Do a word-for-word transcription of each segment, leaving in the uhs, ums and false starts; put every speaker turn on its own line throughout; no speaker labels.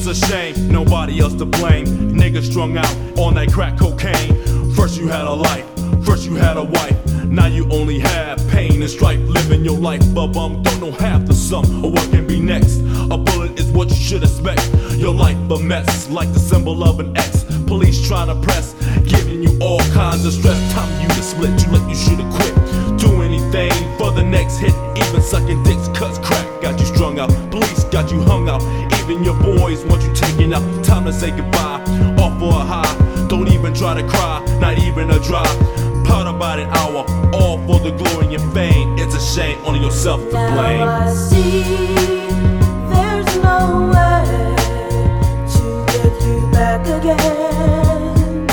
It's a shame, nobody else to blame. Niggas strung out on that crack cocaine. First you had a life, first you had a wife. Now you only have pain and strife. Living your life, but bum don't know half the sum or what can be next. A bullet is what you should expect. Your life a mess, like the symbol of an X. Police trying to press, giving you all kinds of stress. Time you to split, you like you should've quit. Do anything for the next hit. Even sucking dicks, cause crack got you strung out. Police got you hung out. Even your boys want you taken out. Time to say goodbye, off for a high. Don't even try to cry, not even a dry. Part about an hour, all for the glory and fame. It's a shame, only yourself to blame.
Now I see there's no way to get you back again.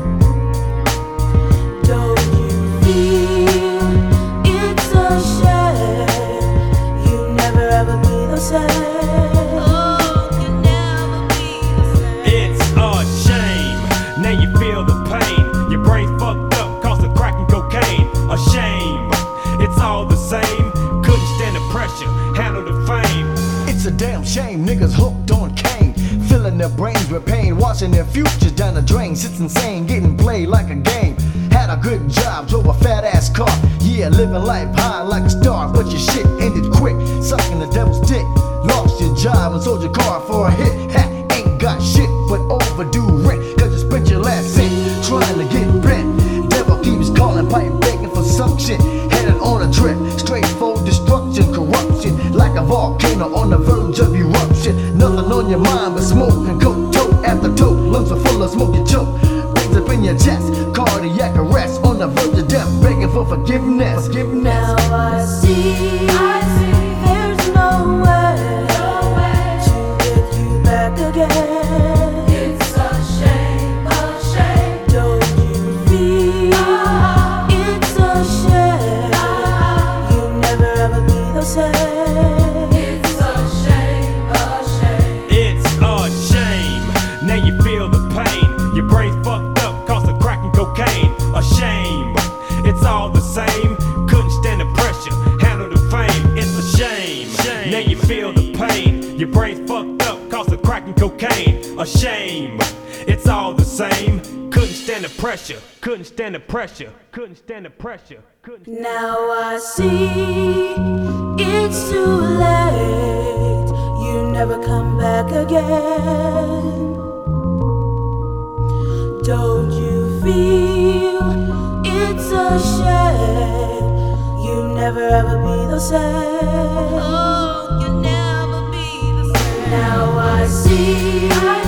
Don't you feel it's a shame? You never ever be the same. Oh, you never be the same.
It's a shame. Now you feel the pain. Your brain's fucked up. A shame, it's all the same. Couldn't stand the pressure, handle the fame.
It's a damn shame, niggas hooked on cane, filling their brains with pain, watching their futures down the drain. It's insane, getting played like a game. Had a good job, drove a fat ass car. Yeah, living life high like a star, but your shit ended quick, sucking the devil's dick. Lost your job and sold your car for a hit. Ha, ain't got shit but overdue rent, cause you spent your last cent trying to get bent. Devil keeps calling, pipe begging for some shit. Headed on a trip, straight for destruction, corruption, like a volcano on the verge of eruption. Nothing on your mind but smoke and coke, toe after toe. Lungs are full of smoke, you choke. Things up in your chest, cardiac arrest, on the verge of death, begging for forgiveness. forgiveness.
Now I see, I see there's no way, no way to get you back again. It's a shame, a shame. Don't you feel uh-huh. It's a shame uh-huh. You never ever be the same. It's a shame, a shame.
It's a shame. Now you feel the pain. Your brain's fucked up, cause of crack and cocaine. A shame, it's all the same. Couldn't stand the pressure, handle the fame. It's a shame. shame. Now you feel the pain. Your brain's fucked up, cause of crack and cocaine. A shame, it's all the same. Couldn't stand the pressure, couldn't stand the pressure, couldn't stand the pressure. Couldn't stand
Now I see it's too late. You never come back again. Don't you feel it's a shame? You never ever be the same. Oh, you never be the same. Now I see.